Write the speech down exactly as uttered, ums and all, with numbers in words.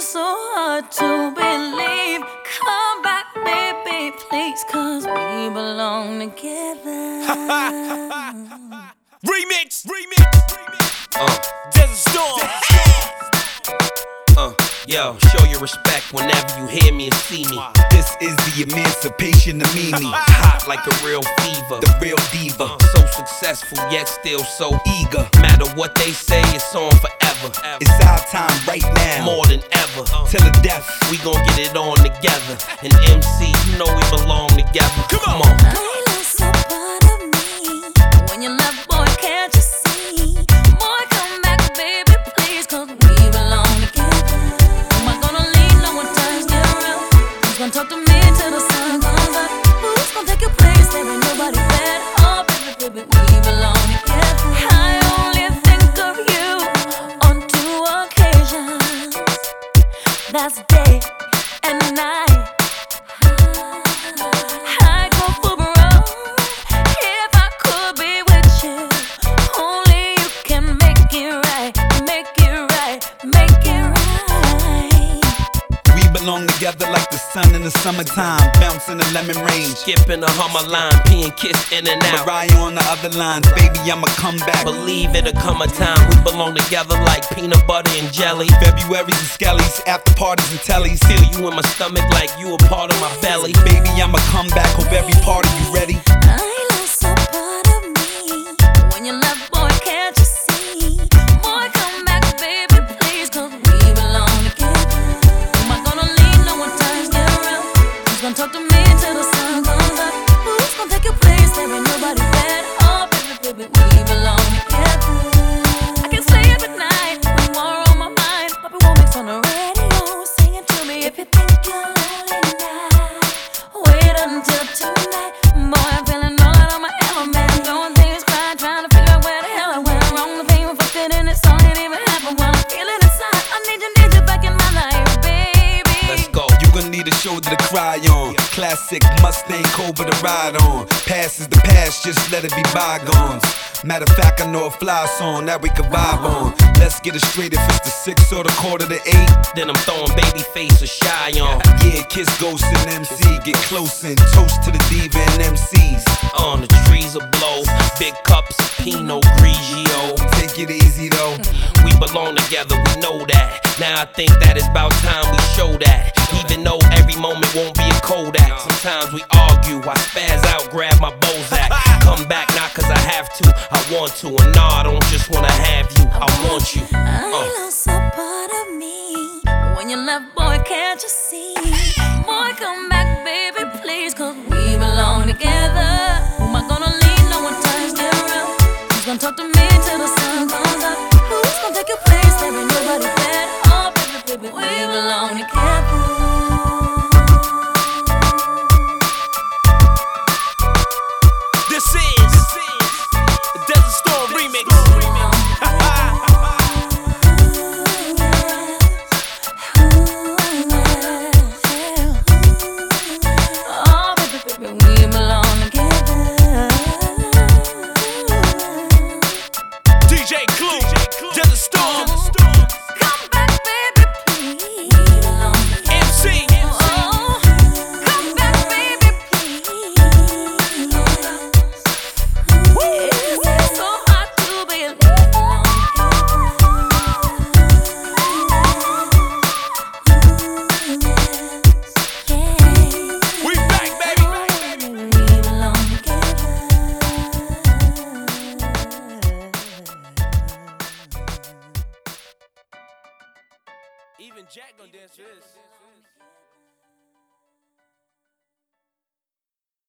so hard to believe. Come back, baby, please, cause we belong together. Remix, remix, remix. Uh, Desert Storm. Uh, yo, show your respect whenever you hear me and see me. This is the emancipation of Mimi. Hot like a real fever, The real diva, uh, so successful yet still so eager. matter what they say, it's on forever. It's our time right now, More than ever. till the death. We gon' get it on together. And M C, you know we belong together. Come on. I lost a part of me. When you left, boy, can't you see? Boy, come back, baby, please, cause we belong together. Am I gonna leave? No one turns you around. Who's gonna talk to me till the sun comes up? Who's gonna take your place? There ain't nobody better. Oh, baby, baby, we belong together. I only think of you on two occasions. That's day and night. I go for broke if I could be with you. Only you can make it right, make it right, make it right. We belong together like the sun in the summertime, bouncing the lemon rain. Skipping a Hummer line, peeing kiss in and out. Mariah on the other lines, baby, I'ma come back. Believe it'll come a time we belong together like peanut butter and jelly. February's and Skelly's, after parties and tellies. Feel you in my stomach like you a part of my belly. Baby, I'ma come back, hope every part of you ready. I lost a part of me. When you left, boy, can't you see? Boy, come back, baby, please, cause we belong together. Am I gonna leave? No one turns you around. Who's gonna talk to me till the sun comes up? Who's gonna take your place? There ain't nobody better. Oh, baby, baby, we belong together. I can sleep at night when you are on my mind. Papi won't mix on the radio, singing to me if you think you're lonely now. Wait until tonight, boy, I'm feeling all out of my element. Going things right, trying to figure out where the hell I went wrong. The pain reflected in this song ain't even happen when I'm feeling inside. I need you, need you back in my life, baby. Let's go. You gon' need a shoulder to cry on. Classic Mustang Cobra to ride on. Past is the past, just let it be bygones. Matter of fact, I know a fly song that we can vibe on. Let's get it straight, if it's the six or the quarter to eight. Then I'm throwing baby face or shy on. Yeah, kiss Ghost and M C, get close and toast to the diva and M Cs. On the trees will blow, big cups of Pinot Grigio. Take it easy though. We belong together, we know that. Now I think that it's about time we show that. Even though every moment won't be a Kodak. Sometimes we argue, I spaz out, grab my Bozak. Come back not cause I have to, I want to. And nah, I don't just wanna have you, I want you. I Uh. lost a part of me. When you left, boy, can't you see? Boy, come back, baby, please, cause we belong together. Am I gonna leave? No one turns you around. Who's gonna talk to me till the sun comes up? Who's gonna take your place? There ain't nobody better. Oh, baby, baby, we belong together. This is the Desert Storm remix. Oh, baby, baby, we belong together. D J Clue, Desert Storm, Come back, baby, please. We belong together. M C. Oh, come back, baby, please. It's so hard to believe. We back, baby. We belong together. Even Jack gon' dance to this.